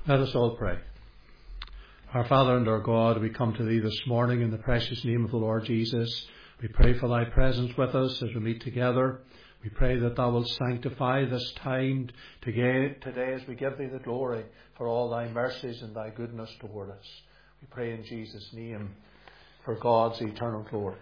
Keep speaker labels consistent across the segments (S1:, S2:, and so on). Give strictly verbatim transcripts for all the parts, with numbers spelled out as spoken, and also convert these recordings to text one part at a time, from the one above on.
S1: Let us all pray. Our Father and our God, we come to Thee this morning in the precious name of the Lord Jesus. We pray for Thy presence with us as we meet together. We pray that Thou wilt sanctify this time today as we give Thee the glory for all Thy mercies and Thy goodness toward us. We pray in Jesus' name for God's eternal glory.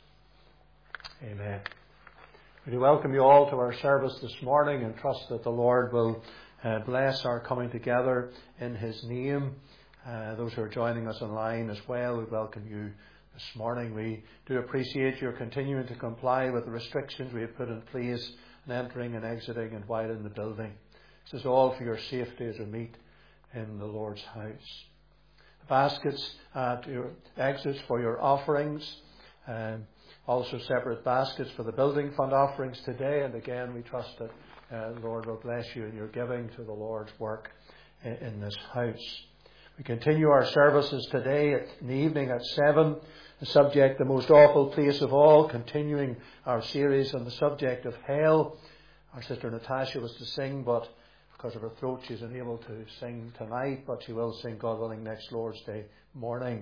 S1: Amen. We welcome you all to our service this morning and trust that the Lord will uh, bless our coming together in His name. Uh, those who are joining us online as well, we welcome you this morning. We do appreciate your continuing to comply with the restrictions we have put in place in entering and exiting and while in the building. This is all for your safety as we meet in the Lord's house. The baskets at your exits for your offerings. Um, also separate baskets for the building fund offerings today. And again, we trust that uh, the Lord will bless you in your giving to the Lord's work in, in this house. We continue our services today in the evening at seven. The subject, the most awful place of all, continuing our series on the subject of hell. Our sister Natasha was to sing, but because of her throat she's unable to sing tonight, but she will sing, God willing, next Lord's Day morning.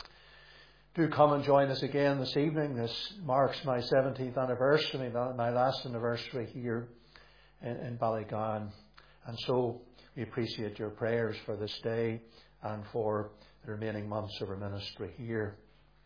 S1: Do come and join us again this evening. This marks my seventeenth anniversary, my last anniversary here in, in Ballygowan. And so we appreciate your prayers for this day and for the remaining months of our ministry here.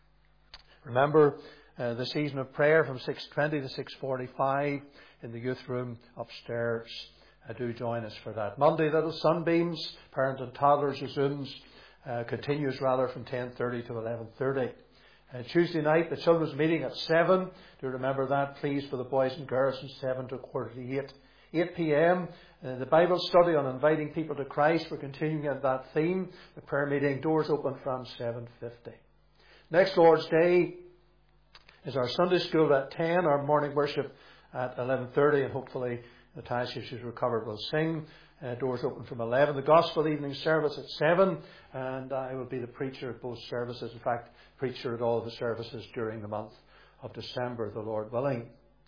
S1: Remember uh, the season of prayer from six twenty to six forty-five in the youth room upstairs. Uh, do join us for that. Monday, Little Sunbeams, Parent and Toddlers resumes, uh, continues rather from ten thirty to eleven thirty. Uh, Tuesday night, the children's meeting at seven. Do remember that, please, for the boys and girls from seven to quarter to eight. eight p.m. Uh, the Bible study on inviting people to Christ. We're continuing at that theme. The prayer meeting, doors open from seven fifty. Next Lord's Day is our Sunday school at ten, our morning worship at eleven thirty, and hopefully Natasha, if she's recovered, will sing. Uh, doors open from eleven. The Gospel evening service at seven, and I will be the preacher at both services. In fact, preacher at all of the services during the month of December, the Lord willing.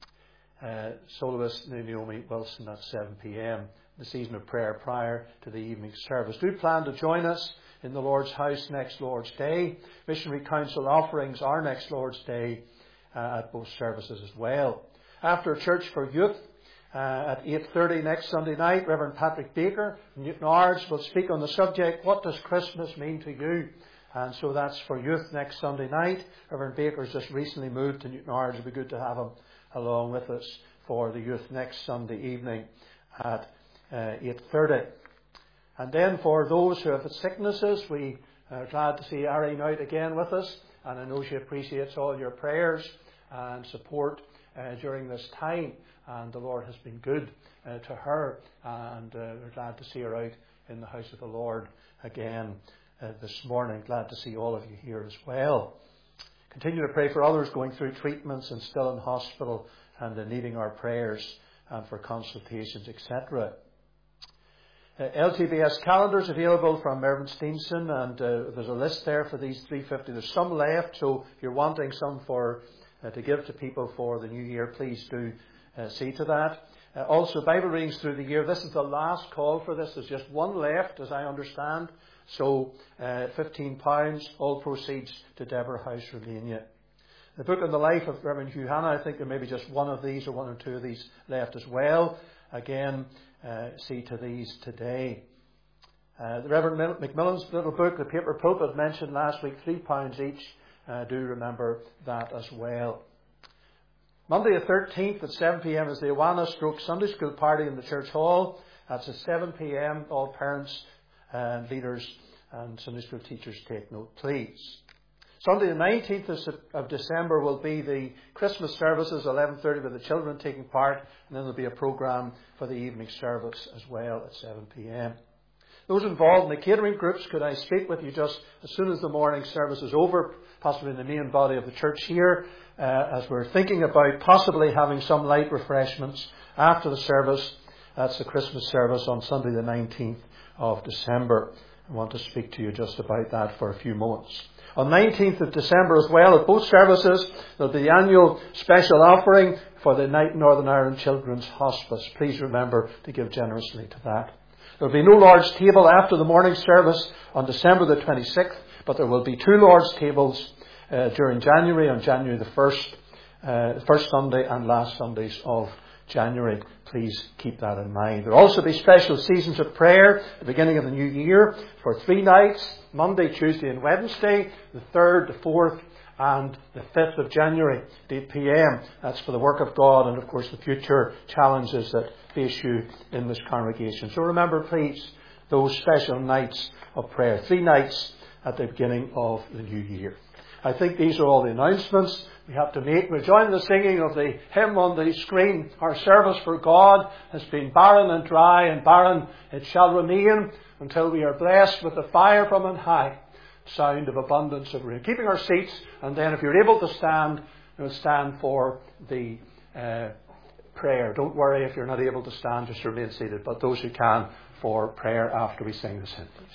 S1: Uh, soloist Naomi Wilson at seven p.m. The season of prayer prior to the evening service. Do plan to join us in the Lord's house next Lord's Day. Missionary Council offerings are next Lord's Day uh, at both services as well. After church for youth uh, at eight thirty next Sunday night, Reverend Patrick Baker from Newton Ards will speak on the subject, what does Christmas mean to you? And so that's for youth next Sunday night. Reverend Baker's just recently moved to Newton Ards. It would be good to have him along with us for the youth next Sunday evening at uh, eight thirty. And then for those who have sicknesses, we are glad to see Ari out again with us. And I know she appreciates all your prayers and support uh, during this time. And the Lord has been good uh, to her. And uh, we're glad to see her out in the house of the Lord again uh, this morning. Glad to see all of you here as well. Continue to pray for others going through treatments and still in hospital and uh, needing our prayers and for consultations, et cetera. Uh, L T B S calendars available from Mervyn Steenson, and uh, there's a list there for these three hundred fifty. There's some left, so if you're wanting some for uh, to give to people for the new year, please do uh, see to that. Uh, also, Bible readings through the year. This is the last call for this. There's just one left, as I understand. So, uh, fifteen pounds, all proceeds to Deborah House, Romania. The book on the life of Reverend Hugh Hanna, I think there may be just one of these or one or two of these left as well. Again, uh, see to these today. Uh, the Reverend Macmillan's little book, The Paper Pulpit, mentioned last week, three pounds each. Uh, do remember that as well. Monday the thirteenth at seven p.m. is the Awana Stroke Sunday School party in the church hall. That's at seven p.m. All parents and leaders and Sunday school teachers take note, please. Sunday the nineteenth of December will be the Christmas services, eleven thirty with the children taking part, and then there'll be a programme for the evening service as well at seven p.m. Those involved in the catering groups, could I speak with you just as soon as the morning service is over, possibly in the main body of the church here, uh, as we're thinking about possibly having some light refreshments after the service. That's the Christmas service on Sunday the nineteenth of December. I want to speak to you just about that for a few moments. On nineteenth of December as well, at both services, there'll be the annual special offering for the Northern Ireland Children's Hospice. Please remember to give generously to that. There will be no Lord's table after the morning service on December the twenty-sixth, but there will be two Lord's tables uh, during January, on January the first, uh, first Sunday and last Sundays of January. Please keep that in mind. There will also be special seasons of prayer at the beginning of the new year for three nights, Monday, Tuesday and Wednesday, the third, the fourth and the fifth of January at eight p.m. That's for the work of God and of course the future challenges that face you in this congregation. So remember please those special nights of prayer. Three nights at the beginning of the new year. I think these are all the announcements we have to make. We'll join the singing of the hymn on the screen. Our service for God has been barren and dry, and barren it shall remain until we are blessed with the fire from on high, sound of abundance of rain. Keeping our seats, and then if you're able to stand, you'll stand for the uh, prayer. Don't worry if you're not able to stand, just remain seated. But those who can, for prayer after we sing this hymn, please.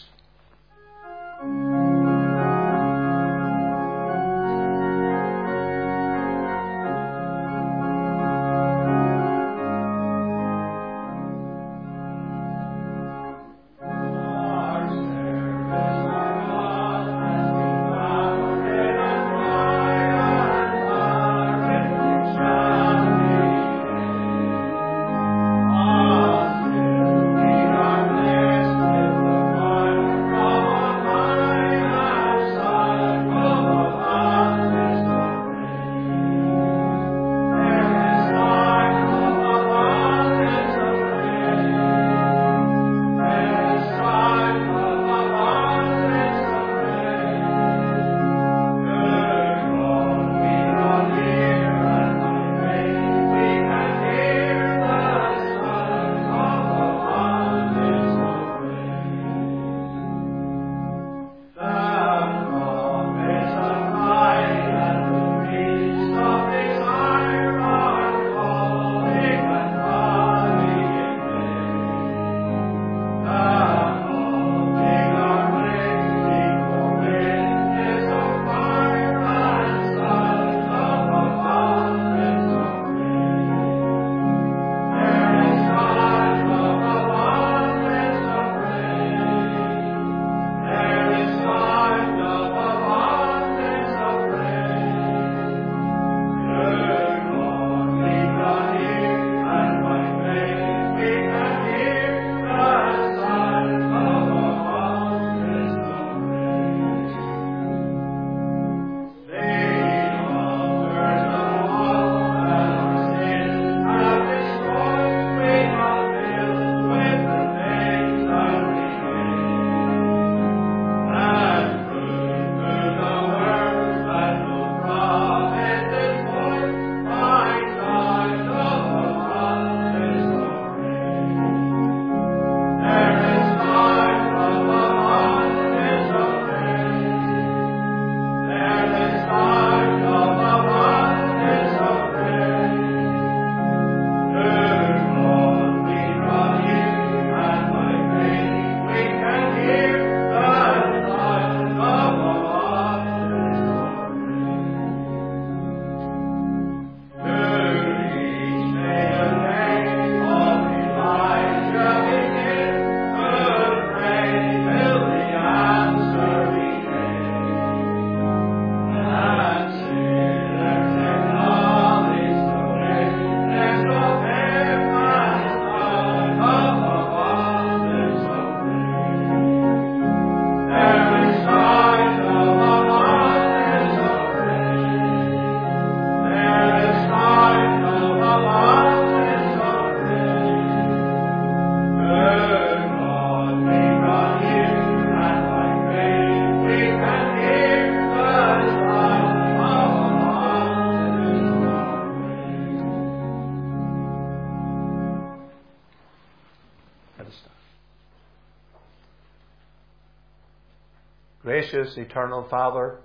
S1: Gracious, eternal Father,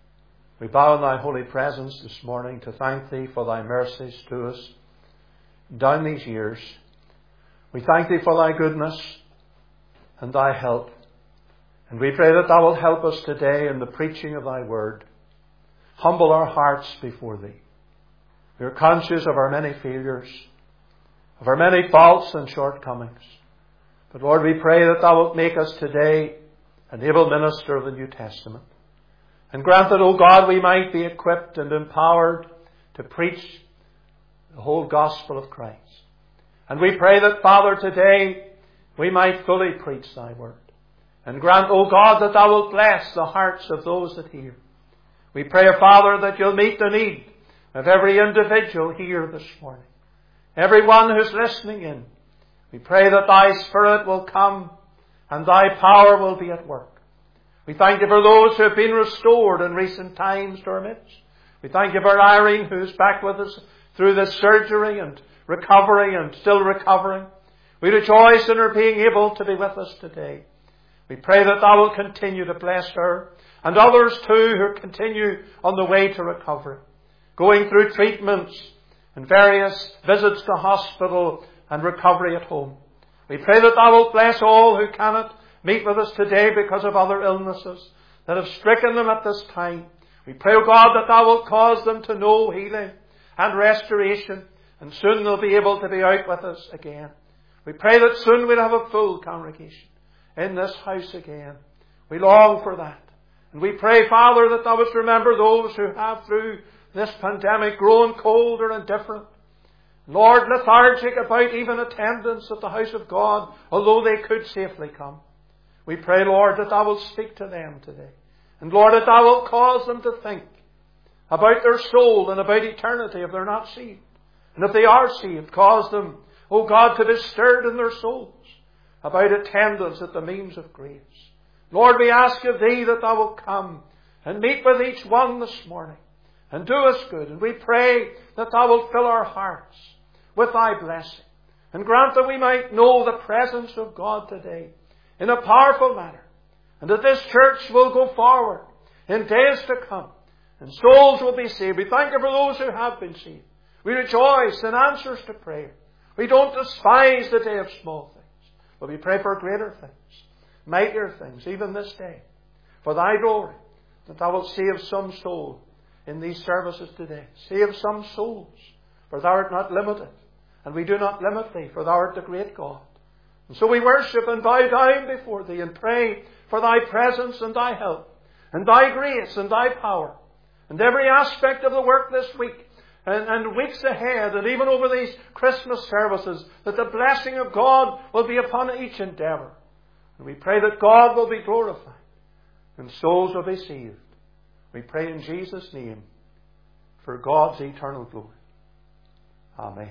S1: we bow in thy holy presence this morning to thank thee for thy mercies to us down these years. We thank thee for thy goodness and thy help. And we pray that thou wilt help us today in the preaching of thy word. Humble our hearts before thee. We are conscious of our many failures, of our many faults and shortcomings. But Lord, we pray that Thou wilt make us today an able minister of the New Testament. And grant that, O God, we might be equipped and empowered to preach the whole gospel of Christ. And we pray that, Father, today we might fully preach Thy word. And grant, O God, that Thou wilt bless the hearts of those that hear. We pray, Father, that You'll meet the need of every individual here this morning. Everyone who's listening in. We pray that Thy Spirit will come and Thy power will be at work. We thank You for those who have been restored in recent times to our midst. We thank You for Irene, who's back with us through this surgery and recovery and still recovering. We rejoice in her being able to be with us today. We pray that Thou will continue to bless her and others too who continue on the way to recovery, going through treatments and various visits to hospital and recovery at home. We pray that Thou wilt bless all who cannot meet with us today because of other illnesses that have stricken them at this time. We pray, O God, that Thou wilt cause them to know healing and restoration, and soon they'll be able to be out with us again. We pray that soon we'll have a full congregation in this house again. We long for that. And we pray, Father, that Thou wouldst remember those who have through this pandemic grown cold or indifferent. Lord, lethargic about even attendance at the house of God, although they could safely come. We pray, Lord, that Thou wilt speak to them today. And Lord, that Thou wilt cause them to think about their soul and about eternity if they're not saved. And if they are saved, cause them, O God, to be stirred in their souls about attendance at the means of grace. Lord, we ask of Thee that Thou wilt come and meet with each one this morning and do us good. And we pray that Thou wilt fill our hearts with Thy blessing and grant that we might know the presence of God today in a powerful manner, and that this church will go forward in days to come and souls will be saved. We thank You for those who have been saved. We rejoice in answers to prayer. We don't despise the day of small things, but we pray for greater things, mightier things, even this day, for Thy glory, that Thou wilt save some soul in these services today. Save some souls, for Thou art not limited, and we do not limit Thee, for Thou art the great God. And so we worship and bow down before Thee and pray for Thy presence and Thy help, and Thy grace and Thy power, and every aspect of the work this week and, and weeks ahead, and even over these Christmas services, that the blessing of God will be upon each endeavour. And we pray that God will be glorified and souls will be saved. We pray in Jesus' name for God's eternal glory. Amen.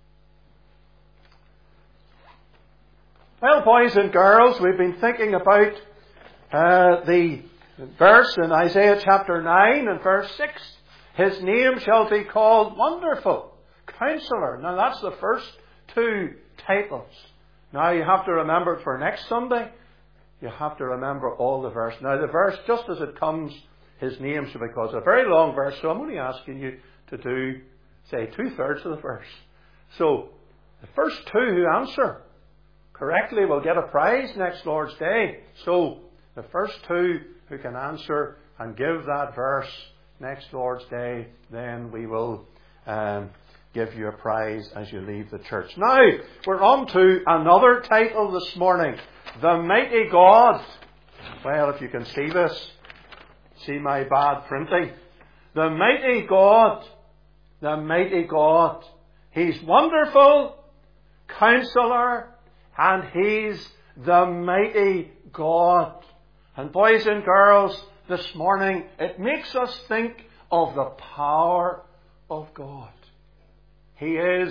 S1: Well, boys and girls, we've been thinking about uh, the verse in Isaiah chapter nine and verse six. His name shall be called Wonderful Counselor. Now that's the first two titles. Now you have to remember for next Sunday, you have to remember all the verse. Now the verse, just as it comes, His name shall be called. It's a very long verse, so I'm only asking you to do, say, two-thirds of the verse. So the first two who answer correctly will get a prize next Lord's Day. So the first two who can answer and give that verse next Lord's Day, then we will um, give you a prize as you leave the church. Now, we're on to another title this morning. The Mighty God. Well, if you can see this, see my bad printing. The Mighty God. The Mighty God. He's wonderful, Counselor, and He's the Mighty God. And boys and girls, this morning, it makes us think of the power of God. He is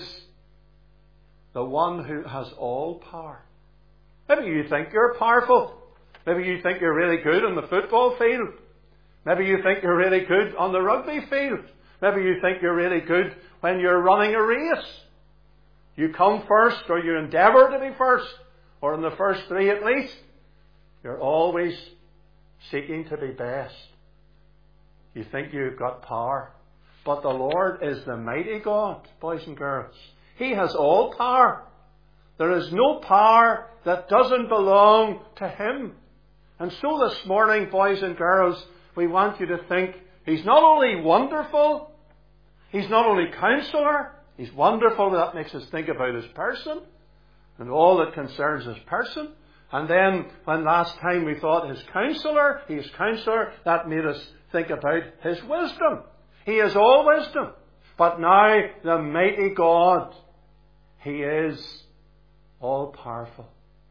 S1: the one who has all power. Maybe you think you're powerful. Maybe you think you're really good on the football field. Maybe you think you're really good on the rugby field. Maybe you think you're really good when you're running a race. You come first, or you endeavour to be first, or in the first three at least. You're always seeking to be best. You think you've got power. But the Lord is the mighty God, boys and girls. He has all power. There is no power that doesn't belong to Him. And so this morning, boys and girls, we want you to think He's not only wonderful, He's not only Counselor, He's wonderful. That makes us think about His person. and all that concerns his person. And then, when last time we thought his counselor, he is counselor, that made us think about his wisdom. He is all wisdom. But now, the mighty God, he is all powerful.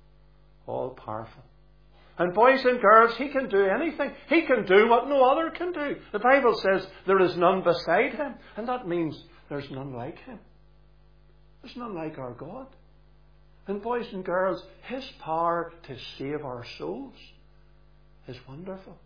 S1: All powerful. And boys and girls, he can do anything. He can do what no other can do. The Bible says there is none beside him. And that means there's none like him. There's none like our God. And boys and girls, his power to save our souls is wonderful.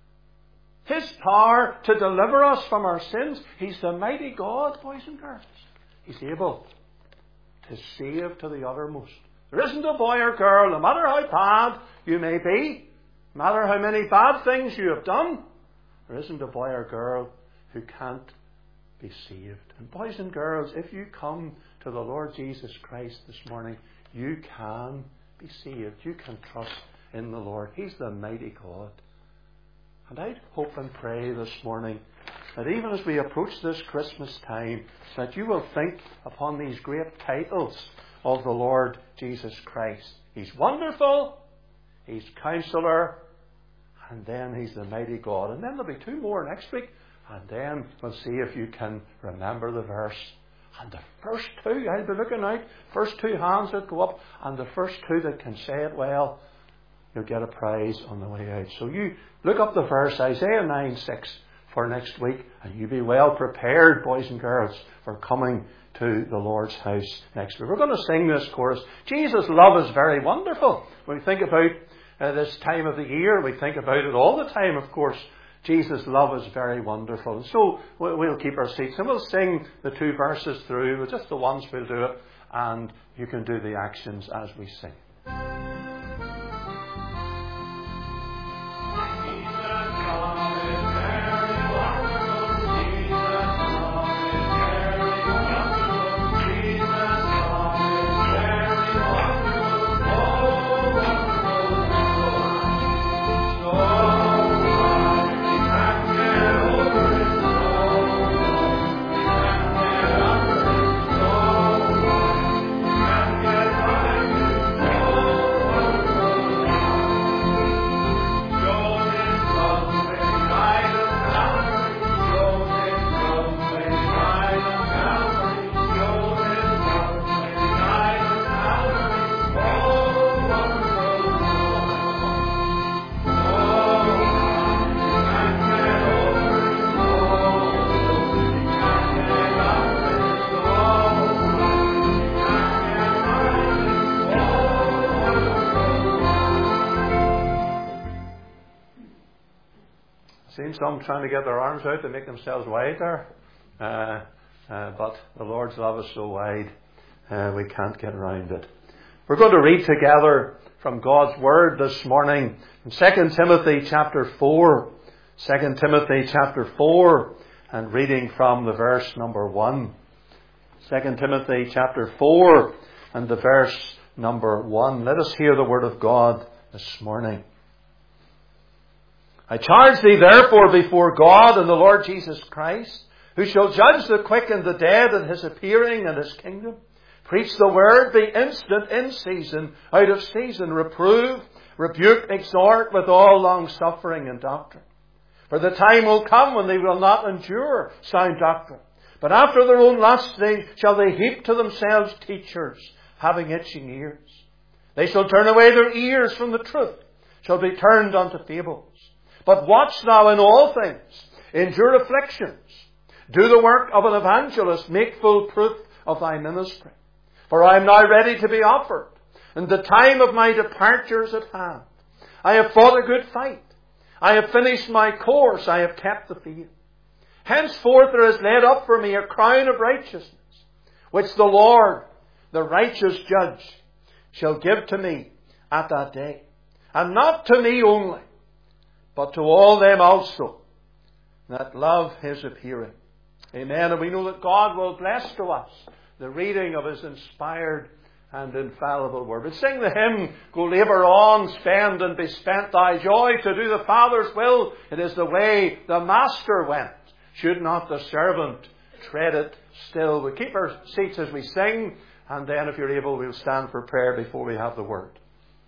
S1: His power to deliver us from our sins. He's the mighty God, boys and girls. He's able to save to the uttermost. There isn't a boy or girl, no matter how bad you may be, no matter how many bad things you have done, there isn't a boy or girl who can't be saved. And boys and girls, if you come to the Lord Jesus Christ this morning, you can be saved. You can trust in the Lord. He's the mighty God. And I hope and pray this morning that even as we approach this Christmas time, that you will think upon these great titles of the Lord Jesus Christ. He's wonderful, He's Counselor, and then He's the mighty God. And then there'll be two more next week, and then we'll see if you can remember the verse. And the first two, I'll be looking out, first two hands that go up, and the first two that can say it well, you'll get a prize on the way out. So you look up the verse, Isaiah nine six, for next week, and you be well prepared, boys and girls, for coming to the Lord's house next week. We're going to sing this chorus. Jesus' love is very wonderful. When we think about uh, this time of the year, we think about it all the time, of course. Jesus' love is very wonderful. So we'll keep our seats and we'll sing the two verses through. Just the once we'll do it, and you can do the actions as we sing. Some trying to get their arms out to make themselves wider, uh, uh, but the Lord's love is so wide, uh, we can't get around it. We're going to read together from God's Word this morning in Second Timothy chapter four. Second Timothy chapter four, and reading from the verse number one. Second Timothy chapter four, and the verse number one. Let us hear the Word of God this morning. I charge thee therefore before God and the Lord Jesus Christ, who shall judge the quick and the dead in His appearing and His kingdom. Preach the word, be instant in season, out of season, reprove, rebuke, exhort with all long suffering and doctrine. For the time will come when they will not endure sound doctrine, but after their own lust they shall they heap to themselves teachers, having itching ears. They shall turn away their ears from the truth, shall be turned unto fables. But watch thou in all things, endure afflictions, do the work of an evangelist, make full proof of thy ministry. For I am now ready to be offered, and the time of my departure is at hand. I have fought a good fight. I have finished my course. I have kept the faith. Henceforth there is laid up for me a crown of righteousness, which the Lord, the righteous judge, shall give to me at that day. And not to me only, but to all them also that love His appearing. Amen. And we know that God will bless to us the reading of His inspired and infallible word. We sing the hymn, go labour on, spend and be spent thy joy to do the Father's will. It is the way the Master went. Should not the servant tread it still? We keep our seats as we sing and then, if you're able, we'll stand for prayer before we have the word.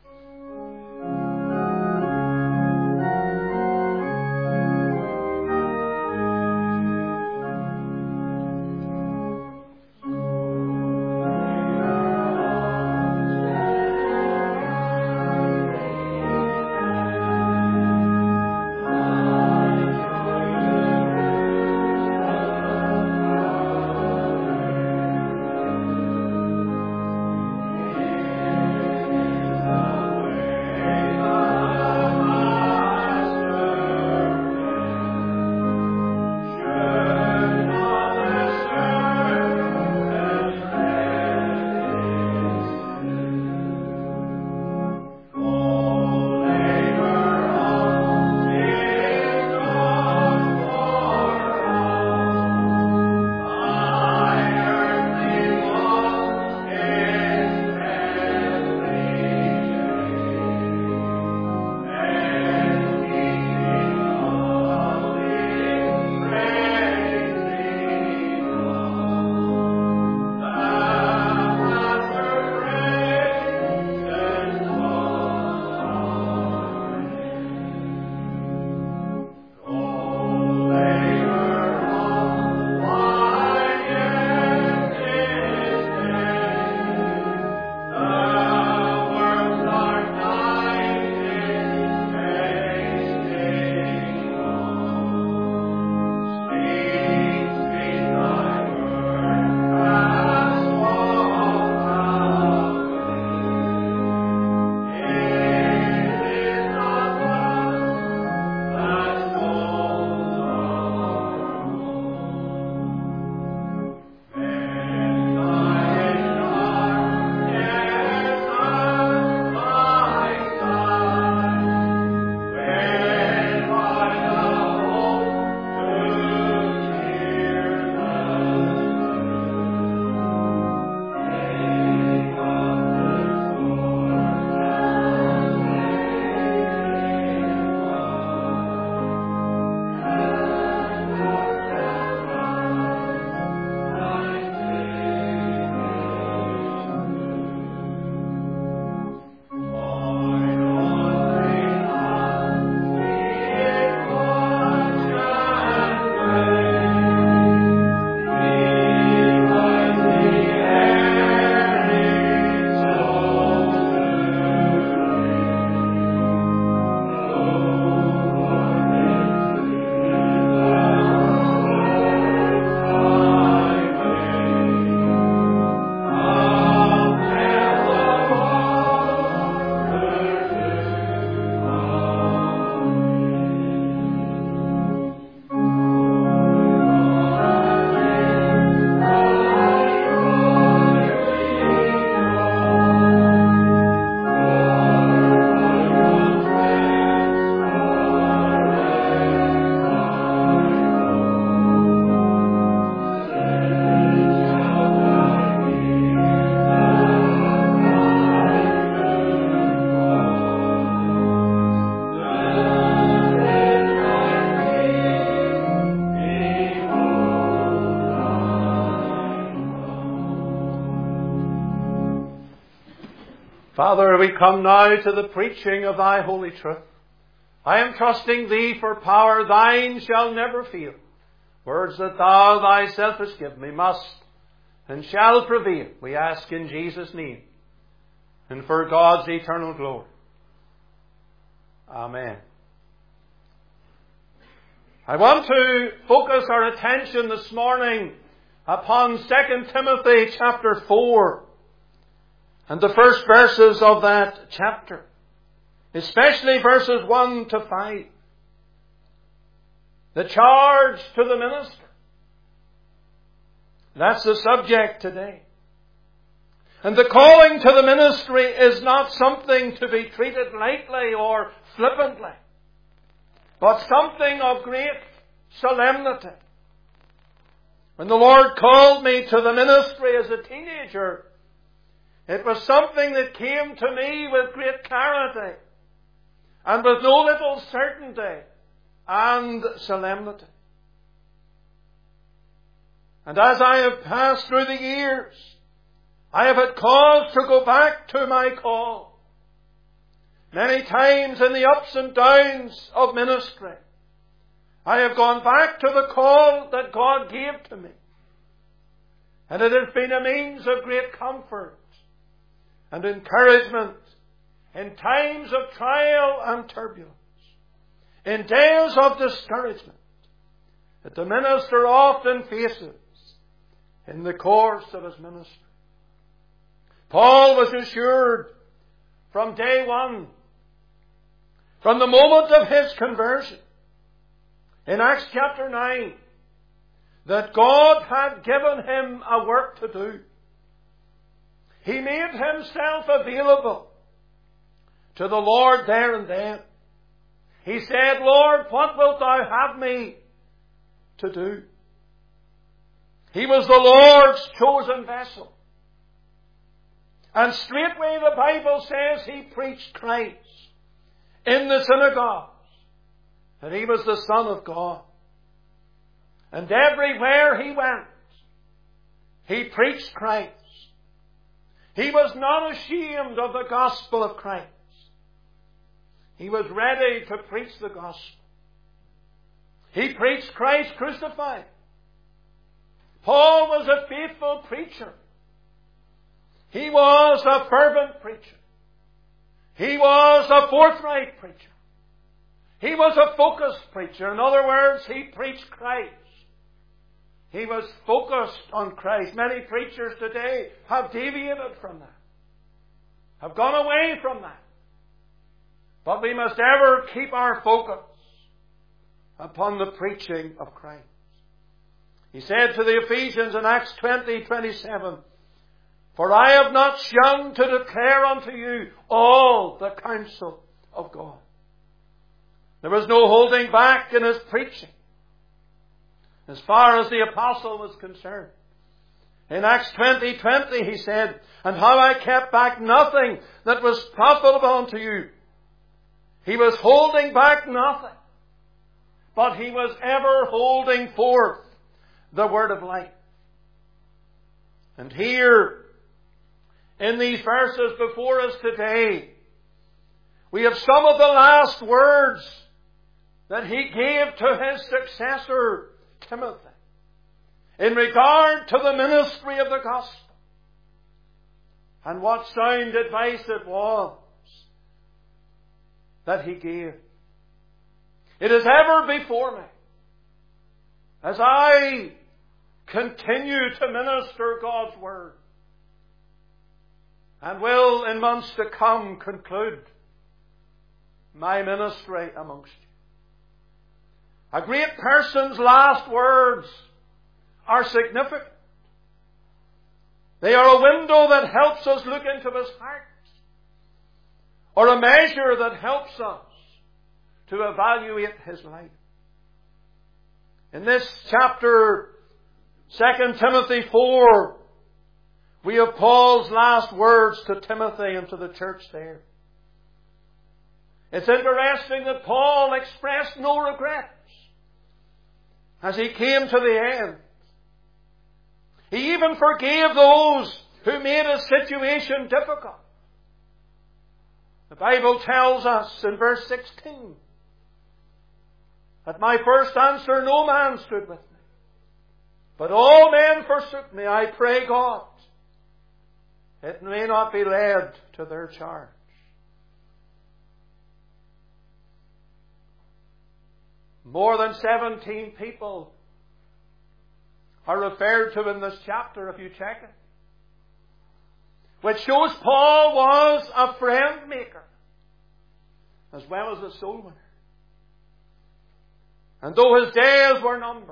S1: Father, we come now to the preaching of thy holy truth. I am trusting thee for power, thine shall never fail. Words that thou thyself hast given me must and shall prevail, we ask in Jesus' name, and for God's eternal glory. Amen. I want to focus our attention this morning upon Second Timothy chapter four and the first verses of that chapter, especially verses one to five. The charge to the minister. That's the subject today. And the calling to the ministry is not something to be treated lightly or flippantly, but something of great solemnity. When the Lord called me to the ministry as a teenager, it was something that came to me with great clarity and with no little certainty and solemnity. And as I have passed through the years, I have had cause to go back to my call. Many times in the ups and downs of ministry, I have gone back to the call that God gave to me. And it has been a means of great comfort and encouragement in times of trial and turbulence, in days of discouragement that the minister often faces in the course of his ministry. Paul was assured from day one, from the moment of his conversion, in Acts chapter nine, that God had given him a work to do. He made himself available to the Lord there and then. He said, Lord, what wilt thou have me to do? He was the Lord's chosen vessel. And straightway the Bible says he preached Christ in the synagogues, that he was the Son of God. And everywhere he went, he preached Christ. He was not ashamed of the gospel of Christ. He was ready to preach the gospel. He preached Christ crucified. Paul was a faithful preacher. He was a fervent preacher. He was a forthright preacher. He was a focused preacher. In other words, he preached Christ. He was focused on Christ. Many preachers today have deviated from that, have gone away from that. But we must ever keep our focus upon the preaching of Christ. He said to the Ephesians in Acts twenty twenty-seven, for I have not shunned to declare unto you all the counsel of God. There was no holding back in his preaching as far as the apostle was concerned. In Acts twenty twenty he said, and how I kept back nothing that was profitable unto you. He was holding back nothing, but he was ever holding forth the word of life. And here, in these verses before us today, we have some of the last words that he gave to his successor, Timothy, in regard to the ministry of the gospel. And what sound advice it was that he gave. It is ever before me, as I continue to minister God's word, and will in months to come conclude my ministry amongst you. A great person's last words are significant. They are a window that helps us look into his heart, or a measure that helps us to evaluate his life. In this chapter, Second Timothy four, we have Paul's last words to Timothy and to the church there. It's interesting that Paul expressed no regrets as he came to the end. He even forgave those who made his situation difficult. The Bible tells us in verse sixteen, at my first answer no man stood with me, but all men forsook me. I pray God, it may not be laid to their charge. More than seventeen people are referred to in this chapter, if you check it, which shows Paul was a friend maker as well as a soul winner. And though his days were numbered,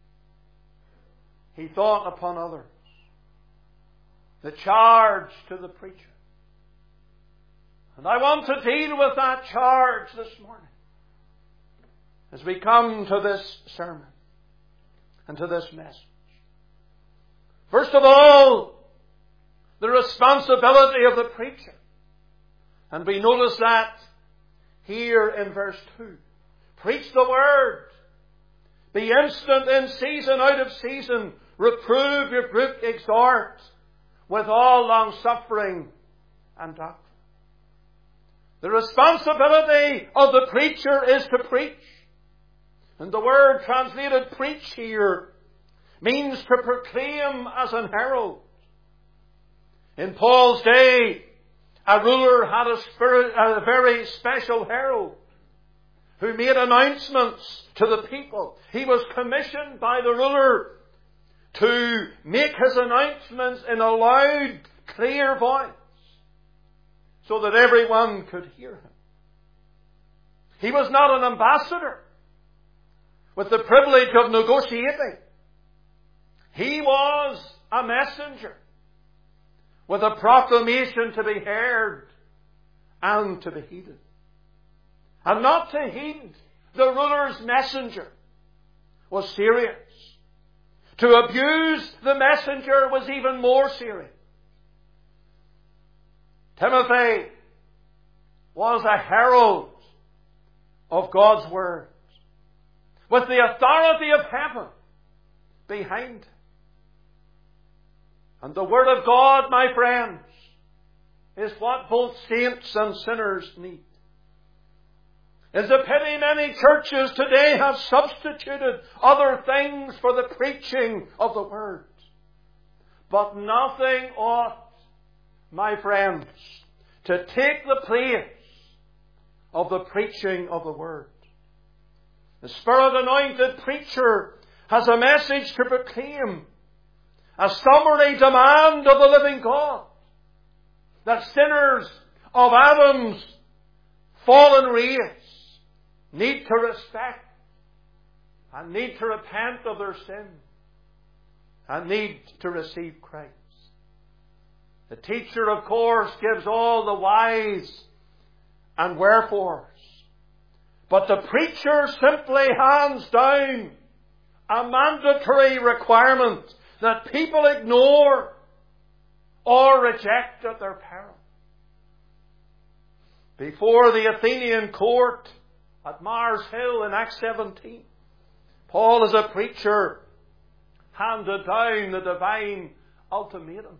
S1: he thought upon others. The charge to the preacher. And I want to deal with that charge this morning as we come to this sermon and to this message. First of all, the responsibility of the preacher. And we notice that here in verse two. Preach the word. Be instant in season, out of season. Reprove, rebuke, exhort with all long-suffering and doctrine. The responsibility of the preacher is to preach. And the word translated preach here means to proclaim as an herald. In Paul's day, a ruler had a, spirit, a very special herald who made announcements to the people. He was commissioned by the ruler to make his announcements in a loud, clear voice so that everyone could hear him. He was not an ambassador with the privilege of negotiating. He was a messenger with a proclamation to be heard and to be heeded. And not to heed the ruler's messenger was serious. To abuse the messenger was even more serious. Timothy was a herald of God's word, with the authority of heaven behind him. And the word of God, my friends, is what both saints and sinners need. It's a pity many churches today have substituted other things for the preaching of the word. But nothing ought, my friends, to take the place of the preaching of the word. The Spirit-anointed preacher has a message to proclaim, a summary demand of the living God, that sinners of Adam's fallen race need to respect and need to repent of their sin and need to receive Christ. The teacher, of course, gives all the whys and wherefores, but the preacher simply hands down a mandatory requirement that people ignore or reject at their peril. Before the Athenian court at Mars Hill in Acts seventeen, Paul, as a preacher, handed down the divine ultimatum.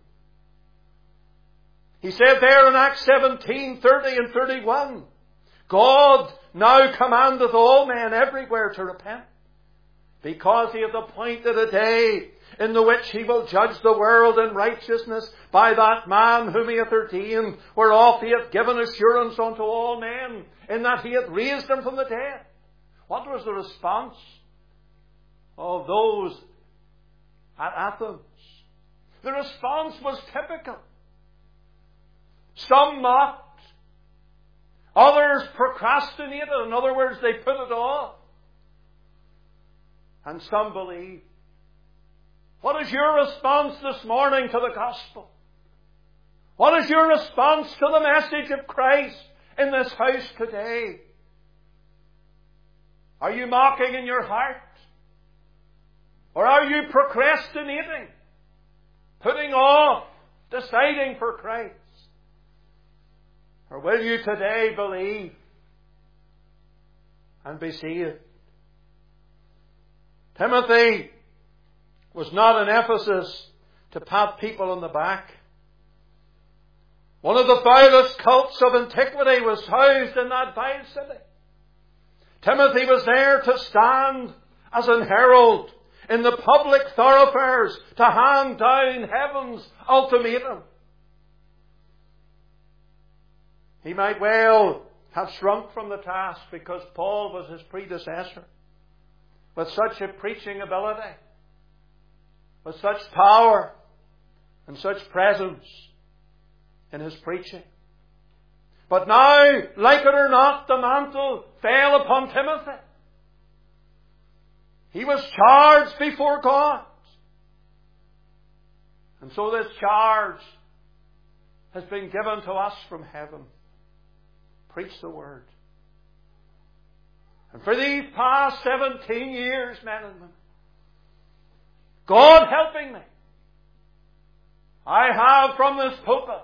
S1: He said there in Acts seventeen, thirty and thirty-one, God now commandeth all men everywhere to repent, because he hath appointed a day in the which he will judge the world in righteousness by that man whom he hath ordained, whereof he hath given assurance unto all men, in that he hath raised him from the dead. What was the response of those at Athens? The response was typical. Some mocked. Others procrastinated. In other words, they put it off. And some believed. What is your response this morning to the gospel? What is your response to the message of Christ in this house today? Are you mocking in your heart? Or are you procrastinating? Putting off, deciding for Christ? Or will you today believe and be saved? Timothy was not in Ephesus to pat people on the back. One of the foulest cults of antiquity was housed in that vile city. Timothy was there to stand as an herald in the public thoroughfares to hand down heaven's ultimatum. He might well have shrunk from the task because Paul was his predecessor, with such a preaching ability, with such power and such presence in his preaching. But now, like it or not, the mantle fell upon Timothy. He was charged before God. And so this charge has been given to us from heaven. Preach the word. And for these past seventeen years, men and women, God helping me, I have from this pulpit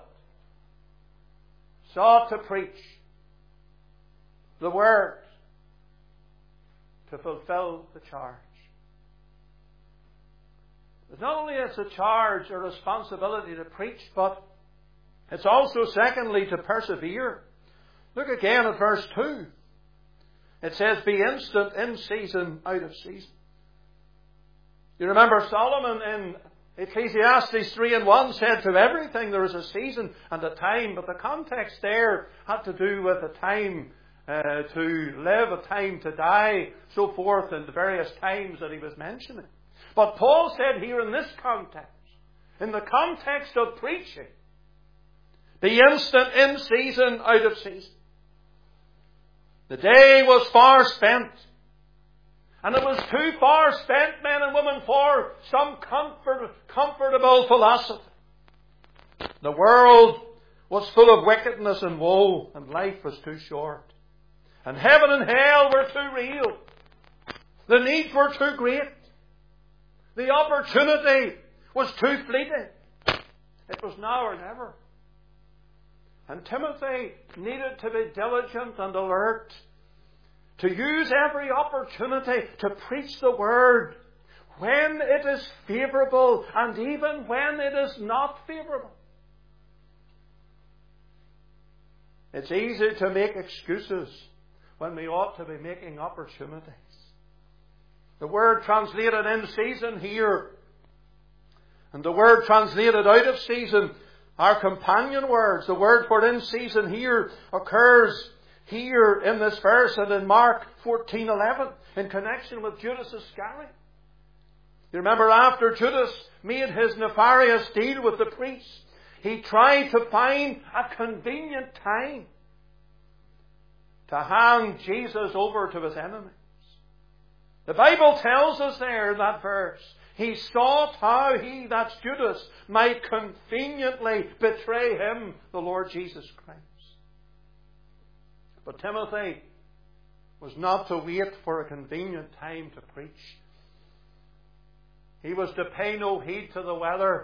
S1: sought to preach the word to fulfill the charge. Not only is a charge or responsibility to preach, but it's also, secondly, to persevere. Look again at verse two. It says, be instant in season, out of season. You remember Solomon in Ecclesiastes three and one said, to everything there is a season and a time. But the context there had to do with a time uh, to live, a time to die, so forth, and the various times that he was mentioning. But Paul said here in this context, in the context of preaching, be instant in season, out of season. The day was far spent. And it was too far spent, men and women, for some comfort, comfortable philosophy. The world was full of wickedness and woe, and life was too short. And heaven and hell were too real. The needs were too great. The opportunity was too fleeting. It was now or never. And Timothy needed to be diligent and alert, to use every opportunity to preach the Word when it is favourable and even when it is not favourable. It's easy to make excuses when we ought to be making opportunities. The word translated in season here and the word translated out of season are companion words. The word for in season here occurs here in this verse and in Mark fourteen eleven in connection with Judas Iscariot. You remember, after Judas made his nefarious deal with the priests, he tried to find a convenient time to hand Jesus over to his enemies. The Bible tells us there in that verse, he sought how he, that's Judas, might conveniently betray him, the Lord Jesus Christ. But Timothy was not to wait for a convenient time to preach. He was to pay no heed to the weather.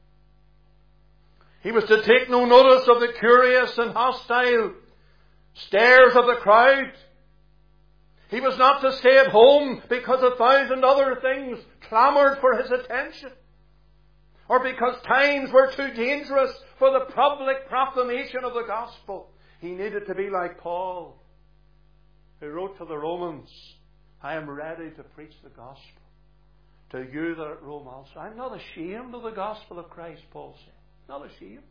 S1: He was to take no notice of the curious and hostile stares of the crowd. He was not to stay at home because a thousand other things clamoured for his attention, or because times were too dangerous for the public proclamation of the gospel. He needed to be like Paul, who wrote to the Romans, I am ready to preach the gospel to you that at Rome also. I'm not ashamed of the gospel of Christ, Paul said. Not ashamed.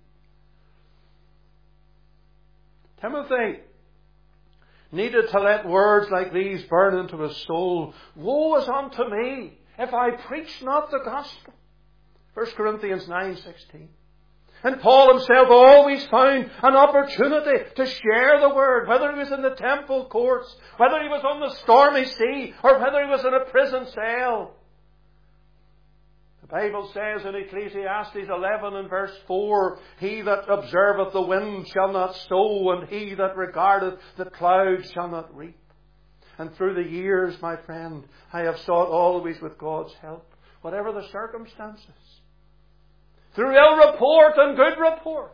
S1: Timothy needed to let words like these burn into his soul. Woe is unto me if I preach not the gospel. First Corinthians nine sixteen. And Paul himself always found an opportunity to share the word, whether he was in the temple courts, whether he was on the stormy sea, or whether he was in a prison cell. The Bible says in Ecclesiastes eleven and verse four, he that observeth the wind shall not sow, and he that regardeth the clouds shall not reap. And through the years, my friend, I have sought always with God's help, whatever the circumstances, through ill report and good report,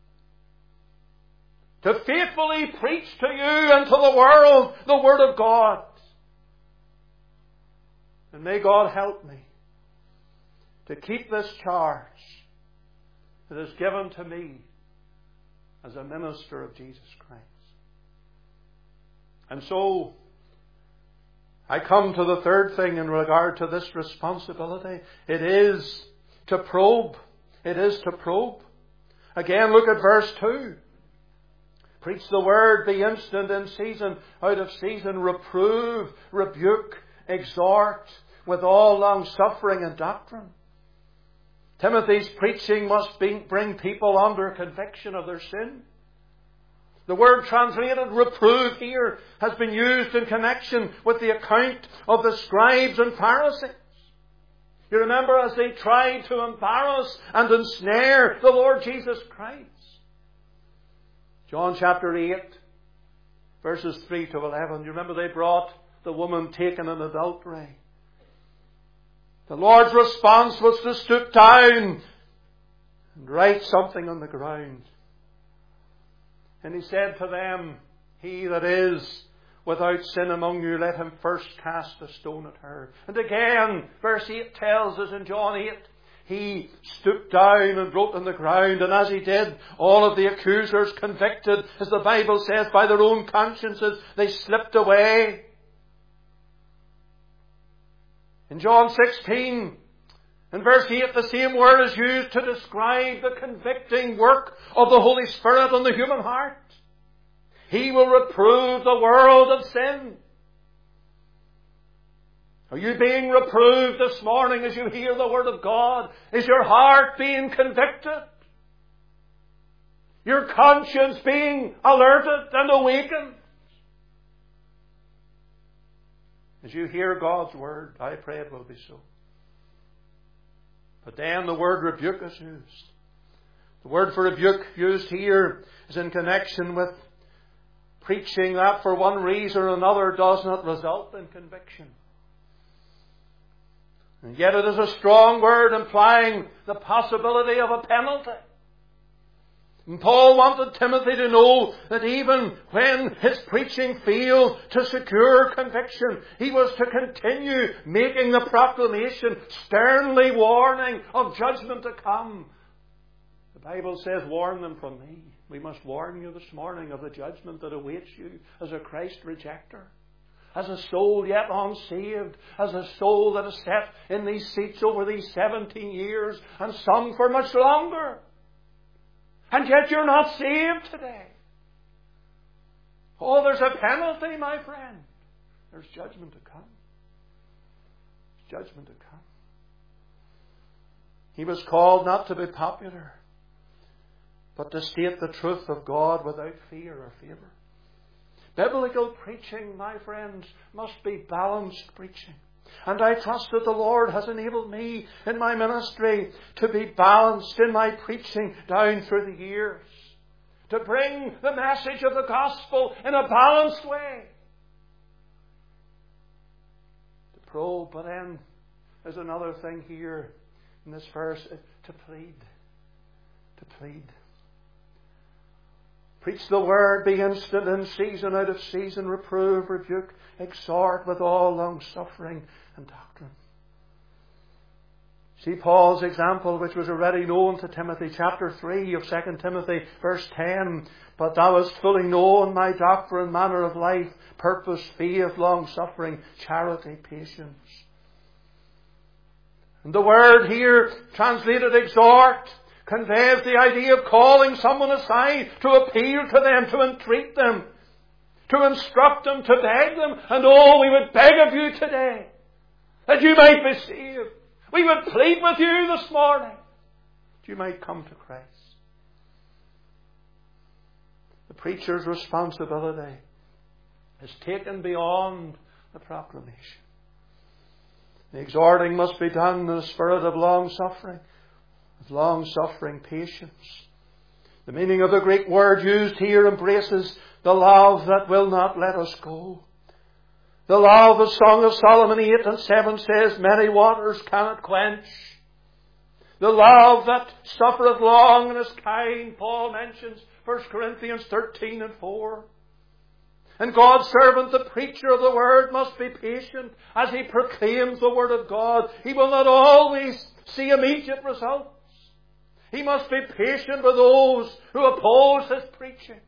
S1: to faithfully preach to you and to the world the Word of God. And may God help me to keep this charge that is given to me as a minister of Jesus Christ. And so, I come to the third thing in regard to this responsibility. It is to probe. It is to probe. Again, look at verse two. Preach the word, be instant in season, out of season, reprove, rebuke, exhort, with all long suffering and doctrine. Timothy's preaching must be, bring people under conviction of their sin. The word translated reprove here has been used in connection with the account of the scribes and Pharisees. You remember as they tried to embarrass and ensnare the Lord Jesus Christ. John chapter eight, verses three to eleven. You remember they brought the woman taken in adultery. The Lord's response was to stoop down and write something on the ground. And he said to them, he that is without sin among you, let him first cast a stone at her. And again, verse eight tells us in John eight, he stooped down and wrote on the ground, and as he did, all of the accusers convicted, as the Bible says, by their own consciences, they slipped away. In John sixteen, in verse eight, the same word is used to describe the convicting work of the Holy Spirit on the human heart. He will reprove the world of sin. Are you being reproved this morning as you hear the Word of God? Is your heart being convicted? Your conscience being alerted and awakened? As you hear God's Word, I pray it will be so. But then the word rebuke is used. The word for rebuke used here is in connection with preaching that for one reason or another does not result in conviction. And yet it is a strong word implying the possibility of a penalty. And Paul wanted Timothy to know that even when his preaching failed to secure conviction, he was to continue making the proclamation, sternly warning of judgment to come. The Bible says, warn them from me. We must warn you this morning of the judgment that awaits you as a Christ rejecter. As a soul yet unsaved, as a soul that is set in these seats over these seventeen years, and some for much longer. And yet you're not saved today. Oh, there's a penalty, my friend. There's judgment to come. There's judgment to come. He was called not to be popular, but to state the truth of God without fear or favour. Biblical preaching, my friends, must be balanced preaching. And I trust that the Lord has enabled me in my ministry to be balanced in my preaching down through the years. To bring the message of the gospel in a balanced way. To probe, but then there's another thing here in this verse, to plead. To plead. Preach the word, be instant in season, out of season, reprove, rebuke, exhort with all long suffering and doctrine. See Paul's example, which was already known to Timothy, chapter three of Second Timothy, verse ten. But thou hast fully known my doctrine, manner of life, purpose, faith, long suffering, charity, patience. And the word here, translated exhort, conveys the idea of calling someone aside, to appeal to them, to entreat them, to instruct them, to beg them. And oh, we would beg of you today that you might be saved. We would plead with you this morning that you might come to Christ. The preacher's responsibility is taken beyond the proclamation. The exhorting must be done in a spirit of long suffering. With long-suffering patience. The meaning of the Greek word used here embraces the love that will not let us go. The love, the Song of Solomon eight and seven says, many waters cannot quench. The love that suffereth long and is kind, Paul mentions First Corinthians thirteen and four. And God's servant, the preacher of the word, must be patient as he proclaims the word of God. He will not always see immediate results. He must be patient with those who oppose his preaching.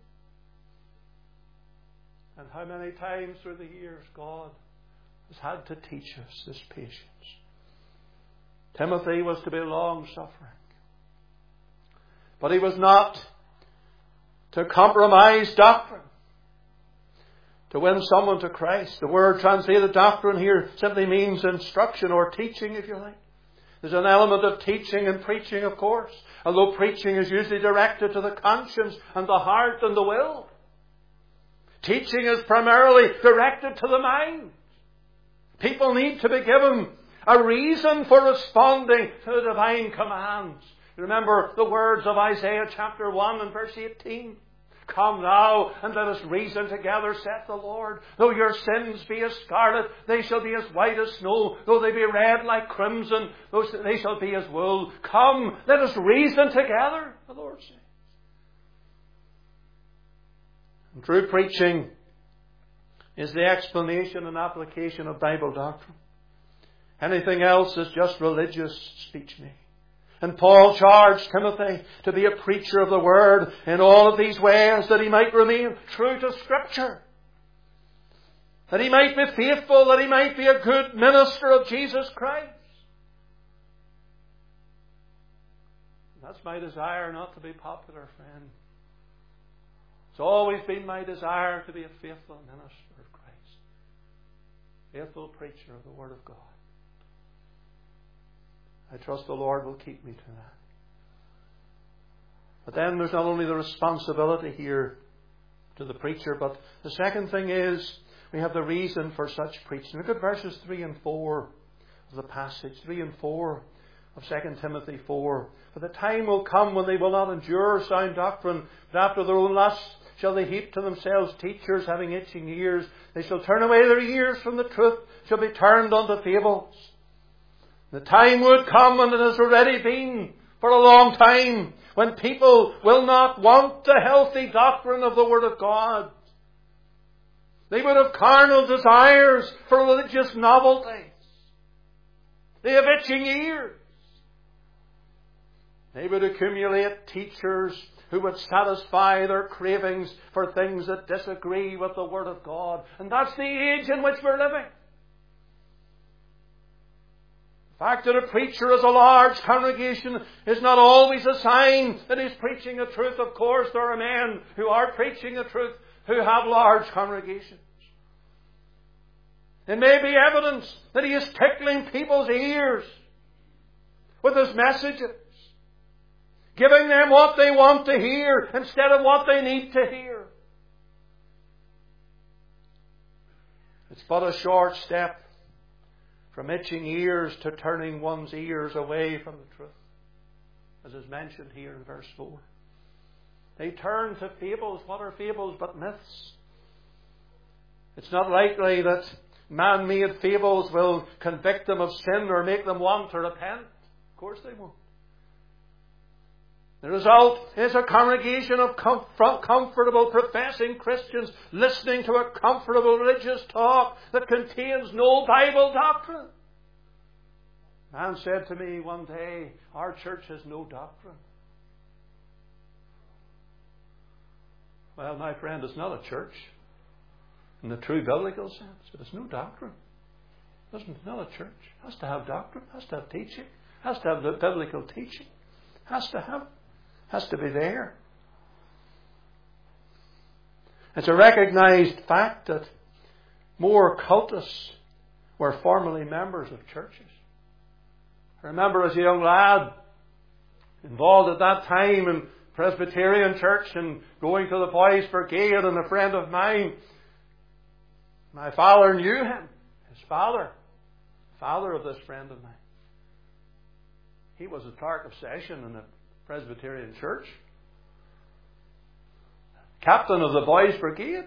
S1: And how many times through the years God has had to teach us this patience. Timothy was to be long-suffering. But he was not to compromise doctrine, to win someone to Christ. The word translated doctrine here simply means instruction or teaching, if you like. There's an element of teaching and preaching, of course, although preaching is usually directed to the conscience and the heart and the will. Teaching is primarily directed to the mind. People need to be given a reason for responding to the divine commands. Remember the words of Isaiah chapter one and verse eighteen. Come now and let us reason together, saith the Lord. Though your sins be as scarlet, they shall be as white as snow. Though they be red like crimson, they shall be as wool. Come, let us reason together, the Lord says. And true preaching is the explanation and application of Bible doctrine. Anything else is just religious speech making. And Paul charged Timothy to be a preacher of the Word in all of these ways, that he might remain true to Scripture, that he might be faithful, that he might be a good minister of Jesus Christ. That's my desire, not to be popular, friend. It's always been my desire to be a faithful minister of Christ, faithful preacher of the Word of God. I trust the Lord will keep me to that. But then there's not only the responsibility here to the preacher, but the second thing is we have the reason for such preaching. Look at verses three and four of the passage. three and four of Second Timothy four. For the time will come when they will not endure sound doctrine, but after their own lusts shall they heap to themselves teachers having itching ears. They shall turn away their ears from the truth, shall be turned unto fables. The time would come, and it has already been for a long time, when people will not want the healthy doctrine of the Word of God. They would have carnal desires for religious novelties. They have itching ears. They would accumulate teachers who would satisfy their cravings for things that disagree with the Word of God. And that's the age in which we're living. The fact that a preacher is a large congregation is not always a sign that he's preaching the truth. Of course, there are men who are preaching the truth who have large congregations. It may be evidence that he is tickling people's ears with his messages, giving them what they want to hear instead of what they need to hear. It's but a short step from itching ears to turning one's ears away from the truth, as is mentioned here in verse four. They turn to fables. What are fables but myths? It's not likely that man-made fables will convict them of sin or make them want to repent. Of course they won't. The result is a congregation of comfort, comfortable professing Christians listening to a comfortable religious talk that contains no Bible doctrine. A man said to me one day, our church has no doctrine. Well, my friend, it's not a church in the true biblical sense. It's no doctrine. It's not a church. It has to have doctrine. It has to have teaching. It has to have the biblical teaching. It has to have has to be there. It's a recognized fact that more cultists were formerly members of churches. I remember as a young lad, involved at that time in Presbyterian church and going to the Boys Brigade, and a friend of mine, my father knew him, his father, father of this friend of mine. He was a clerk of session in the Presbyterian church, captain of the Boys Brigade.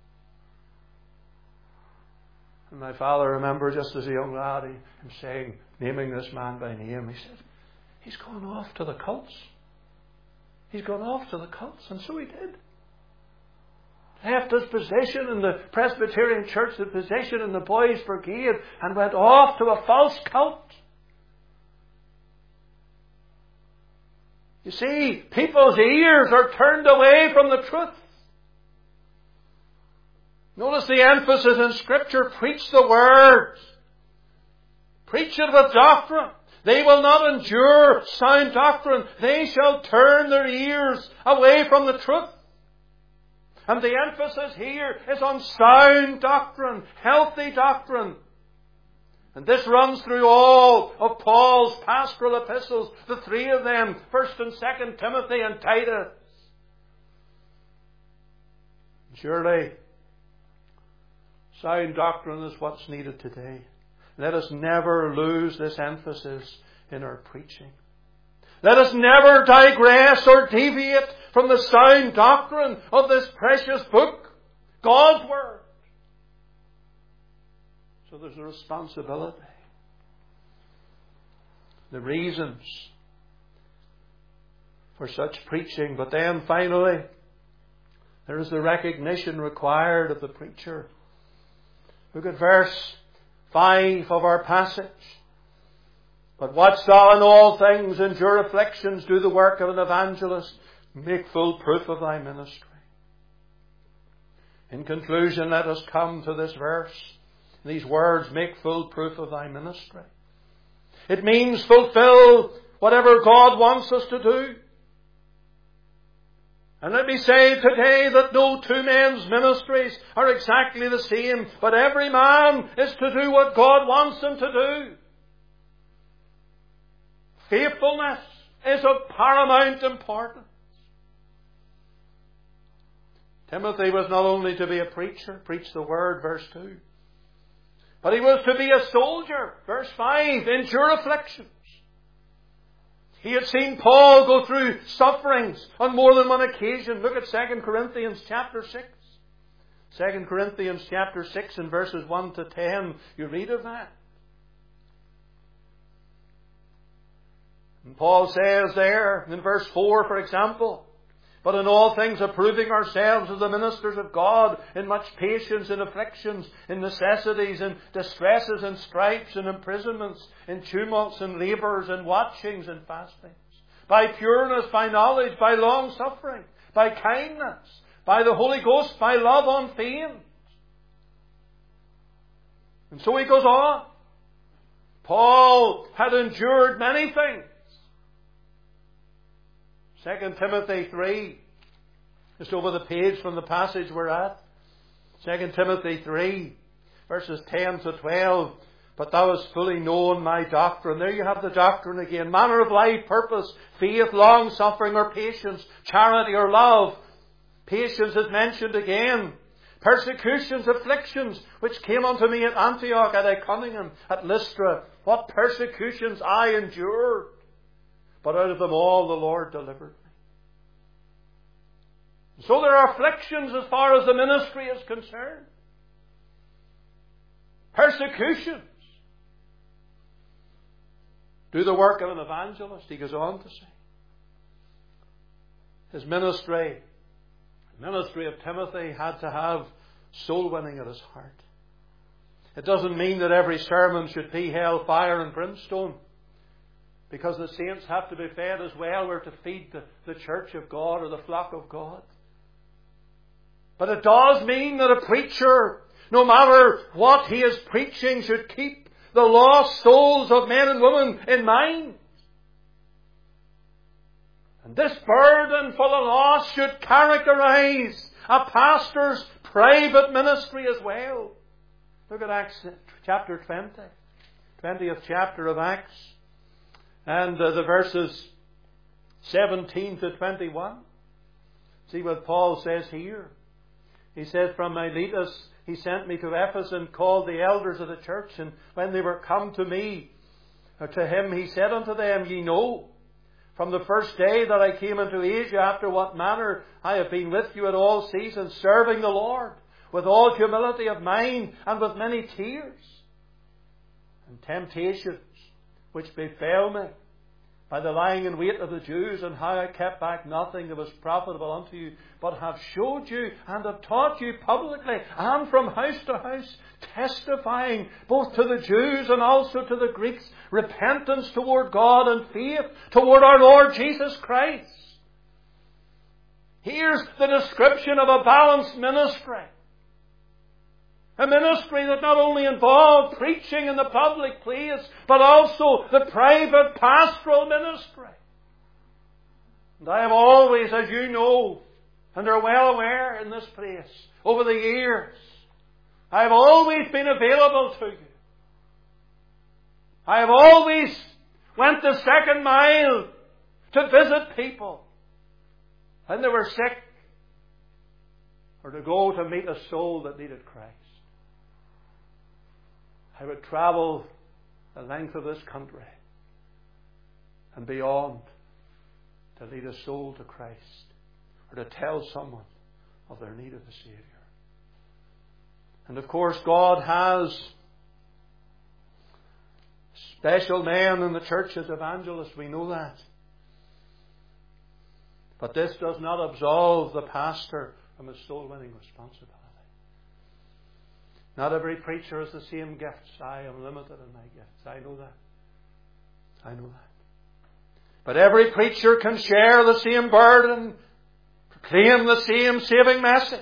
S1: And my father, remember, just as a young lad, him saying, naming this man by name, he said, he's gone off to the cults. He's gone off to the cults. And so he did. Left his position in the Presbyterian church, the position in the Boys Brigade, and went off to a false cult. You see, people's ears are turned away from the truth. Notice the emphasis in Scripture. Preach the Word. Preach it with doctrine. They will not endure sound doctrine. They shall turn their ears away from the truth. And the emphasis here is on sound doctrine, healthy doctrine. And this runs through all of Paul's pastoral epistles, the three of them, First and Second Timothy and Titus. Surely, sound doctrine is what's needed today. Let us never lose this emphasis in our preaching. Let us never digress or deviate from the sound doctrine of this precious book, God's Word. So there's a responsibility. The reasons for such preaching. But then finally, there is the recognition required of the preacher Look at verse five of our passage. But watch thou in all things, endure afflictions, do the work of an evangelist, make full proof of thy ministry. In conclusion, let us come to this verse. These words, make full proof of thy ministry. It means fulfill whatever God wants us to do. And let me say today that no two men's ministries are exactly the same, but every man is to do what God wants him to do. Faithfulness is of paramount importance. Timothy was not only to be a preacher, preach the word, verse two, but he was to be a soldier, verse five, endure afflictions. He had seen Paul go through sufferings on more than one occasion. Look at Second Corinthians chapter six. Second Corinthians chapter six and verses one to ten. You read of that. And Paul says there in verse four, for example, but in all things approving ourselves as the ministers of God, in much patience, in afflictions, in necessities, in distresses, in stripes, in imprisonments, in tumults, in labours, in watchings, and fastings, by pureness, by knowledge, by long suffering, by kindness, by the Holy Ghost, by love unfeigned. And so he goes on. Paul had endured many things. Second Timothy three, just over the page from the passage we're at. Second Timothy three, verses ten to twelve. But thou hast fully known my doctrine. There you have the doctrine again. Manner of life, purpose, faith, long suffering or patience, charity or love. Patience is mentioned again. Persecutions, afflictions, which came unto me at Antioch, at Iconium, at Lystra. What persecutions I endured. But out of them all the Lord delivered me. So there are afflictions as far as the ministry is concerned. Persecutions. Do the work of an evangelist, he goes on to say. His ministry, the ministry of Timothy, had to have soul winning at his heart. It doesn't mean that every sermon should be hell, fire and brimstone. Because the saints have to be fed as well. We're to feed the, the church of God or the flock of God. But it does mean that a preacher, no matter what he is preaching, should keep the lost souls of men and women in mind. And this burden for the lost should characterize a pastor's private ministry as well. Look at Acts chapter twenty. twentieth chapter of Acts. And uh, the verses seventeen to twenty-one. See what Paul says here. He says, from Miletus he sent me to Ephesus and called the elders of the church. And when they were come to me, or to him, he said unto them, ye know, from the first day that I came into Asia, after what manner I have been with you at all seasons, serving the Lord, with all humility of mind, and with many tears, and temptations, which befell me by the lying in wait of the Jews, and how I kept back nothing that was profitable unto you, but have showed you and have taught you publicly and from house to house, testifying both to the Jews and also to the Greeks, repentance toward God and faith toward our Lord Jesus Christ. Here's the description of a balanced ministry. A ministry that not only involved preaching in the public place, but also the private pastoral ministry. And I have always, as you know, and are well aware in this place, over the years, I have always been available to you. I have always went the second mile to visit people when they were sick, or to go to meet a soul that needed Christ. I would travel the length of this country and beyond to lead a soul to Christ, or to tell someone of their need of the Saviour. And of course, God has special men in the church as evangelists. We know that. But this does not absolve the pastor from his soul-winning responsibility. Not every preacher has the same gifts. I am limited in my gifts. I know that. I know that. But every preacher can share the same burden, proclaim the same saving message.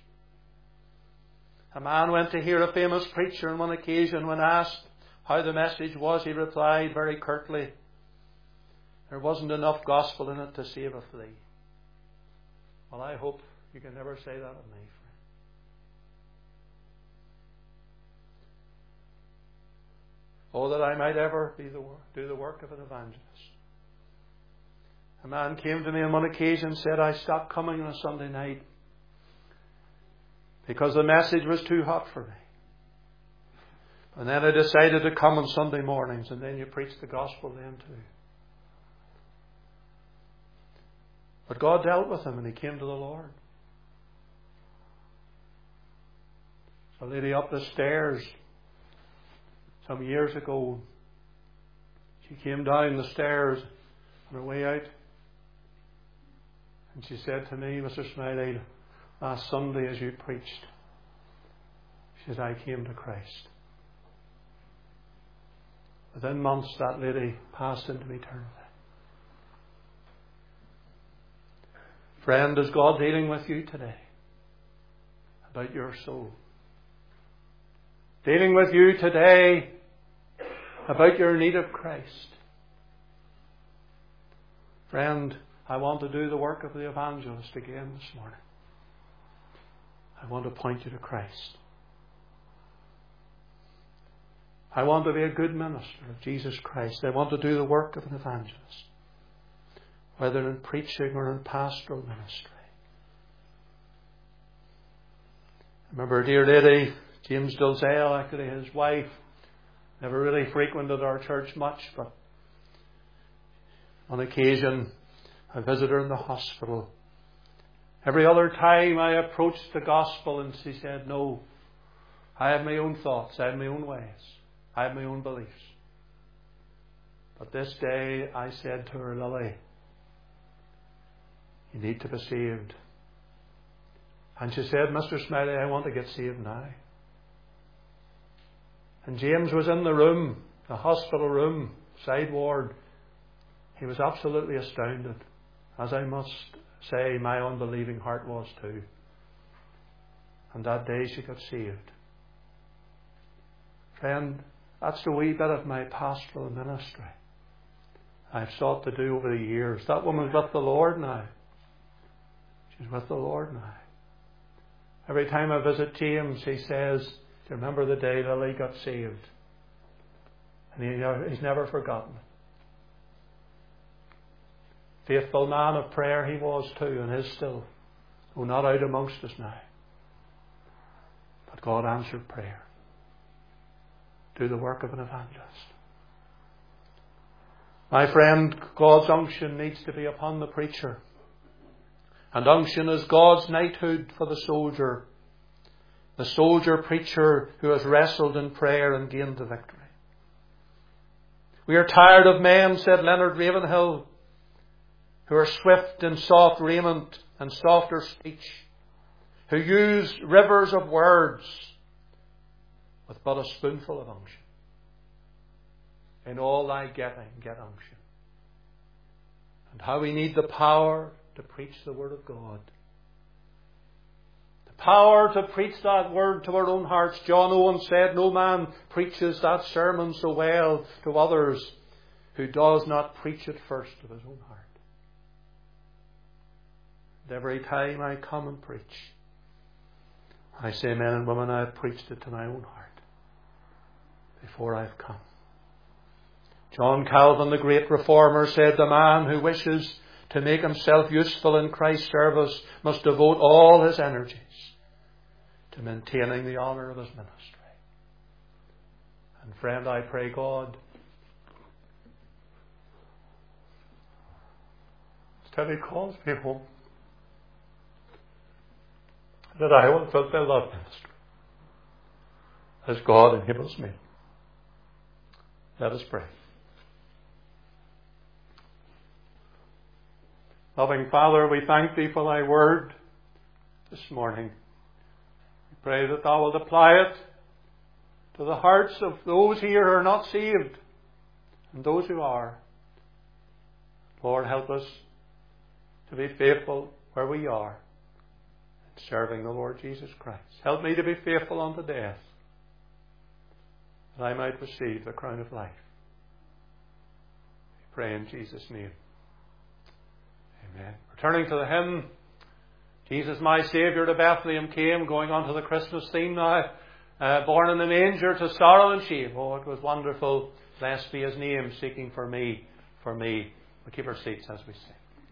S1: A man went to hear a famous preacher on one occasion. When asked how the message was, he replied very curtly, "There wasn't enough gospel in it to save a flea." Well, I hope you can never say that of me, friend. Oh, that I might ever be the work, do the work of an evangelist. A man came to me on one occasion and said, "I stopped coming on a Sunday night because the message was too hot for me. And then I decided to come on Sunday mornings, and then you preach the gospel then too." But God dealt with him and he came to the Lord. A lady up the stairs some years ago, she came down the stairs on her way out, and she said to me, "Mister Smiley, last Sunday as you preached," she said, "I came to Christ." Within months that lady passed into eternity. Friend, is God dealing with you today about your soul? Dealing with you today about your need of Christ? Friend, I want to do the work of the evangelist again this morning. I want to point you to Christ. I want to be a good minister of Jesus Christ. I want to do the work of an evangelist, whether in preaching or in pastoral ministry. I remember a dear lady, James Dulzell, actually his wife, never really frequented our church much, but on occasion I visited her in the hospital. Every other time I approached the gospel and she said, "No, I have my own thoughts, I have my own ways, I have my own beliefs." But this day I said to her, "Lily, you need to be saved." And she said, "Mister Smiley, I want to get saved now." And James was in the room, the hospital room, side ward. He was absolutely astounded, as I must say my unbelieving heart was too. And that day she got saved. Friend, that's the wee bit of my pastoral ministry I've sought to do over the years. That woman's with the Lord now. She's with the Lord now. Every time I visit James, he says, "Do you remember the day Lily got saved?" And he, he's never forgotten it. Faithful man of prayer he was too, and is still. Oh, not out amongst us now. But God answered prayer. Do the work of an evangelist. My friend, God's unction needs to be upon the preacher. And unction is God's knighthood for the soldier. The soldier preacher who has wrestled in prayer and gained the victory. "We are tired of men," said Leonard Ravenhill, "who are swift in soft raiment and softer speech, who use rivers of words with but a spoonful of unction. In all thy getting, get unction." And how we need the power to preach the Word of God. The power to preach that Word to our own hearts. John Owen said, "No man preaches that sermon so well to others who does not preach it first to his own heart." And every time I come and preach, I say, men and women, I have preached it to my own heart before I've come. John Calvin, the great reformer, said, "The man who wishes to make himself useful in Christ's service must devote all his energies to maintaining the honour of his ministry." And friend, I pray God till He calls me home, that I will fulfill that ministry as God enables me. Let us pray. Loving Father, we thank Thee for Thy word this morning. We pray that Thou wilt apply it to the hearts of those here who are not saved and those who are. Lord, help us to be faithful where we are in serving the Lord Jesus Christ. Help me to be faithful unto death, that I might receive the crown of life. We pray in Jesus' name. Amen. Returning to the hymn, Jesus my Saviour to Bethlehem came, going on to the Christmas theme now. Uh, born in the manger to sorrow and shame. Oh, it was wonderful. Blessed be his name, seeking for me, for me. We'll keep our seats as we sing.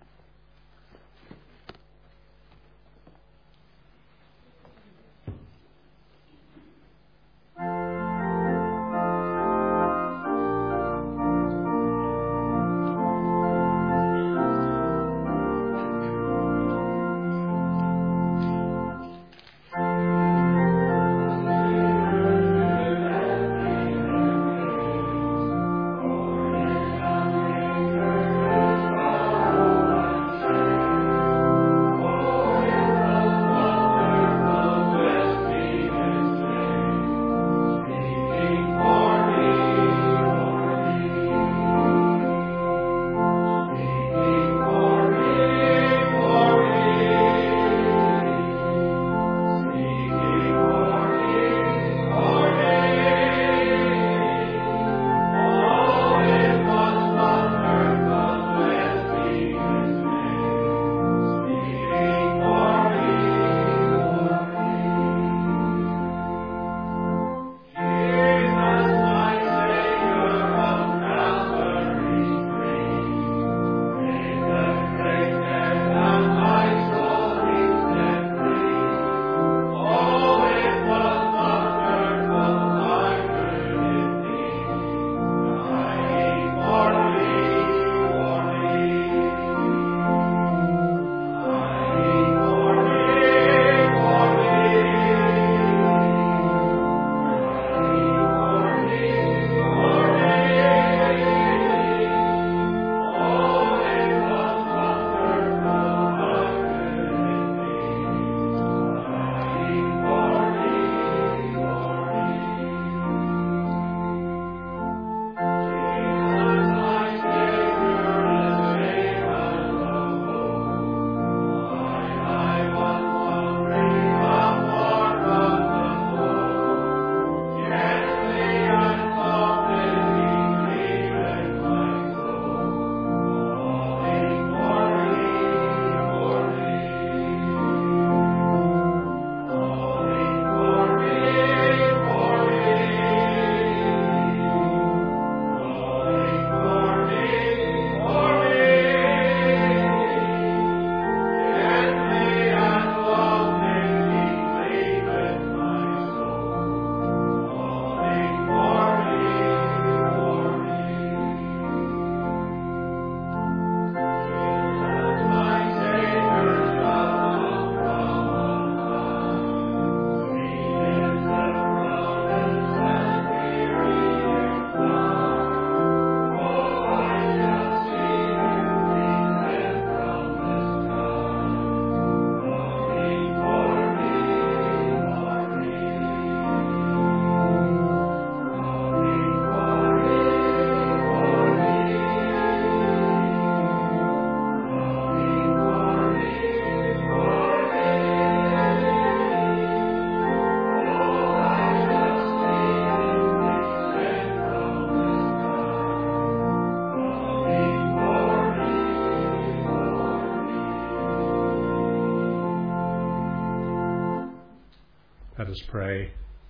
S2: Let us pray.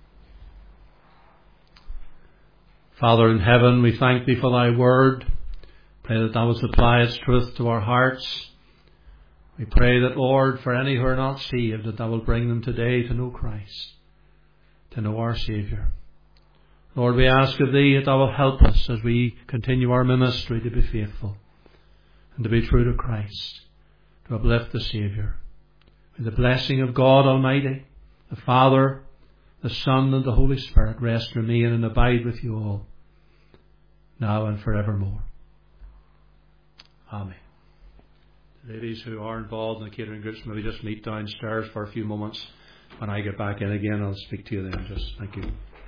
S2: Father in heaven, we thank Thee for Thy word. Pray that Thou wilt apply its truth to our hearts. We pray that, Lord, for any who are not saved, that Thou wilt bring them today to know Christ, to know our Saviour. Lord, we ask of Thee that Thou wilt help us as we continue our ministry to be faithful and to be true to Christ, to uplift the Saviour. May the blessing of God Almighty, the Father, the Son, and the Holy Spirit rest, remain, and abide with you all, now and forevermore. Amen. The ladies who are involved in the catering groups, maybe just meet downstairs for a few moments. When I get back in again, I'll speak to you then. Just thank you.